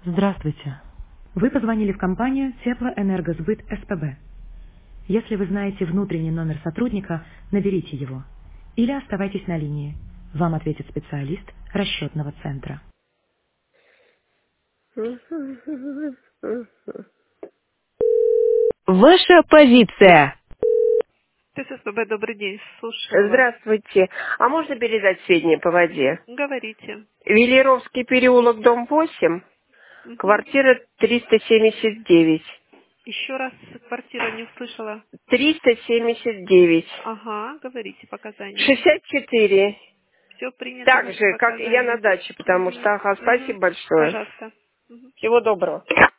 Здравствуйте. Вы позвонили в компанию Теплоэнергосбыт СПБ. Если вы знаете внутренний номер сотрудника, наберите его. Или оставайтесь на линии. Вам ответит специалист расчетного центра. Ваша позиция. ТССБ, добрый день, слушаю вас. Здравствуйте. А можно передать сведения по воде? Говорите. Велеровский переулок, дом 8, Мгм. квартира 379. Еще раз квартира не услышала. 379. Ага, говорите показания. 64. Все принято, Так ваши же, как и я на показания. даче, потому Мгм. что, ага, Мгм. спасибо большое. Пожалуйста. Мгм. Всего доброго.